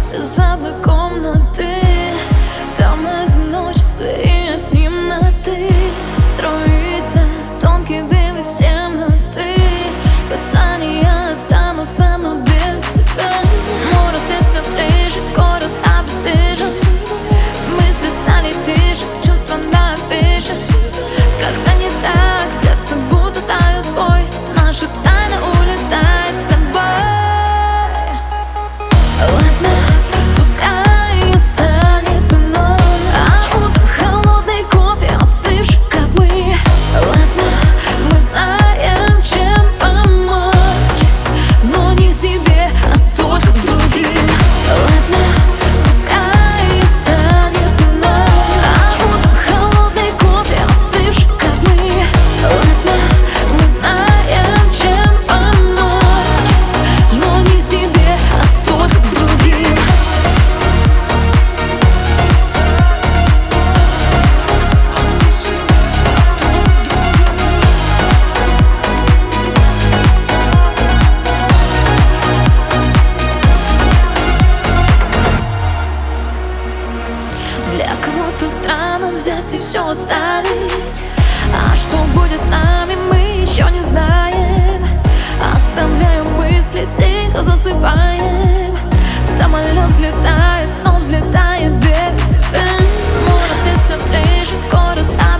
нас из одной комнаты. Там одиночество и с ним на ты. Струится тонкий дым из темноты. Касания останутся, но без тебя. Мой рассвет все ближе, город обездвижен. Мысли стали тише, чувства на афише. Когда не так, сердце будто дает сбой. Наша тайна улетает с тобой. Ладно, пускай останется ночь, а утром холодный кофе, остывший, как мы. Ладно, мы знаем, чем помочь, но не себе, а только другим. Ладно, пускай останется ночь, а утром холодный кофе, остывший, как мы. Ладно, мы знаем, чем помочь, но не себе, а только другим. Для кого-то странно взять и все оставить. А что будет с нами, мы еще не знаем. Оставляем мысли, тихо засыпаем. Самолет взлетает, но взлетает без тебя. Мой рассвет все ближе, город